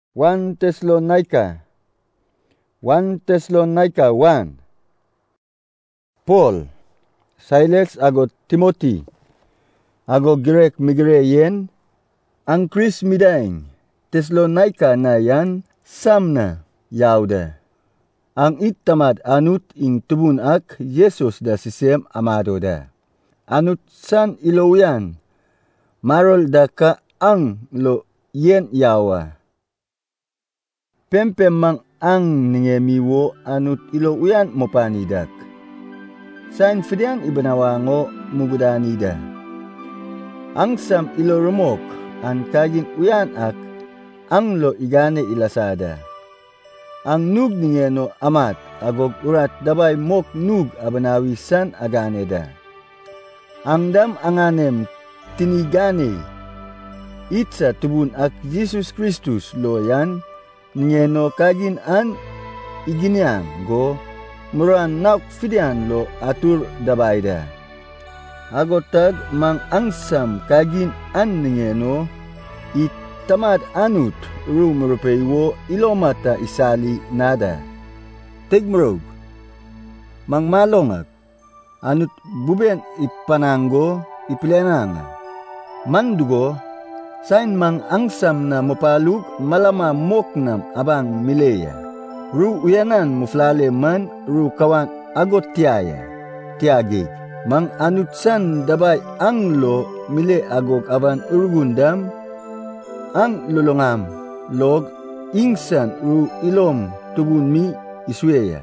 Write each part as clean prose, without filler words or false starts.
1 Tesalonica 1. Paul, Silas ago Timothy, ago Grek migre yen, ang Chris midaing, Tesalonica na yan, samna, yauda. Ang itamad anut ing tubun ak, Yesus da sisem amado da. Anut san iloyan, marol da ka ang lo yen yawa. Pempemang ang ningemiwo anut iloyan mo panidak. Sain fidian ibanawango mugudanida. Ang sam ilorumok an kagin uyan ak ang lo igane ilasada. Ang nug ningeno amat agog urat dabay mok nug abanawisan aganeda. Ang dam anganem tinigane itsa tubun ak Jesus Kristus lo yan ngeno kagin an iginiang go muran nauk fidian lo atur dabayda. Agotag mang angsam kagin an ngeno itamad anut ru merupeiwo ilomata isali nada. Tegmrog mang malongak anut buben ipananggo ipilenanga. Mandugo sain mang angsam na mopalug malama moknam abang mileya. Ru uyanan muflale man ru kawan agot tiaya. Tiagig. Mang anutsan dabay ang lo mile agog aban urgundam. Ang lulungam. Log ingsan ru ilom tubun mi isweya.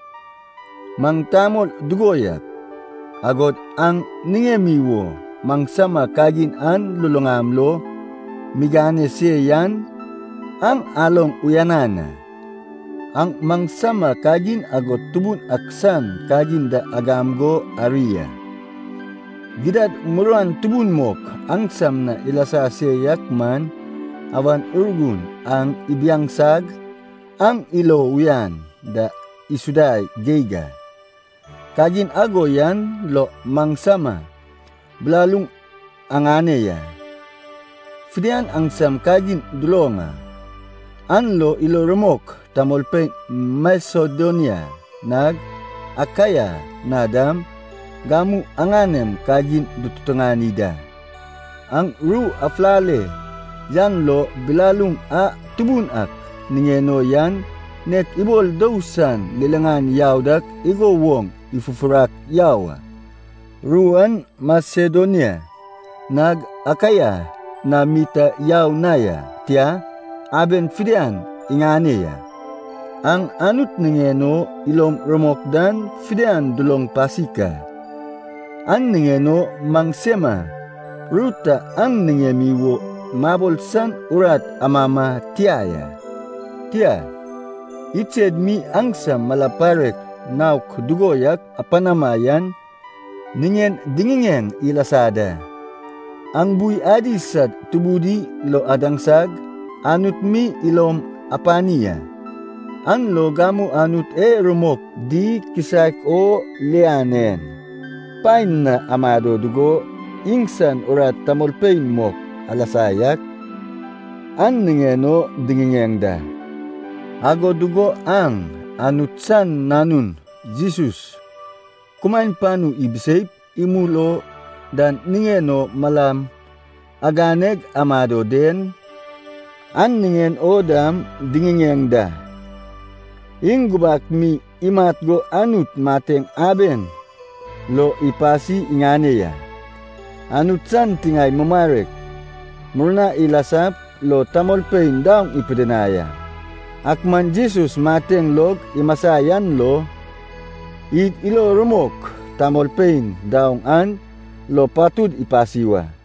Mang tamol dugoyak. Agod ang ningemiwo. Mang sama kagin an lulungam lo. Migane siyan ang along uyanana. Ang mangsama kagin agot tubun aksan kagin da agamgo aria. Gidad muruan tubun mok ang sam na ilasa siyak man awan urgun ang ibiyangsag ang ilo uyan da isuday geiga. Kagin ago yan lo mangsama belalung angane ya. Fidian ang sam kagin dulonga. Anlo ilo remok tamolpe Macedonia nag Akaya nadam gamu anganem kagin dututanganida. Ang ru aflale yan lo bilalung a tubun ak ningeno yan net ibol dausan lilangan yaudak igo wong ifufurak yawa. Ruan Macedonia nag Akaya na mita yaw naya, tiya, aben fidian inganeya. Ang anut ningeno ilom romokdan fidian dulong pasika. Ang ningeno mangsema, ruta ang ningemiwo mabolsan urat amama tiyaya. Tiya, itsed mi angsa malaparek nauk dugoyak apanamayan, ningen dingingen ilasada. Ang buy adisad tubudi lo adangsag, anut mi ilom apania. Ang lo gamu anut rumok di kisak o leanen. Pain na amado dugo, ingsan urat tamolpain mok alasayak. An ningeno dingingengda. Ago dugo ang anutsan nanun, Jesus. Kumain panu ibisip, imulo, dan ningeno malam aganeg amado den an ningen odam dingengda ingubak mi imatgo anut mateng aben lo ipasi inganeya anutsan tingay mamarek murna ilasap lo tamolpein daong ipidenaya akman Jesus mateng log imasayan lo ilo rumok tamolpein daong an lo patud ipasiwa.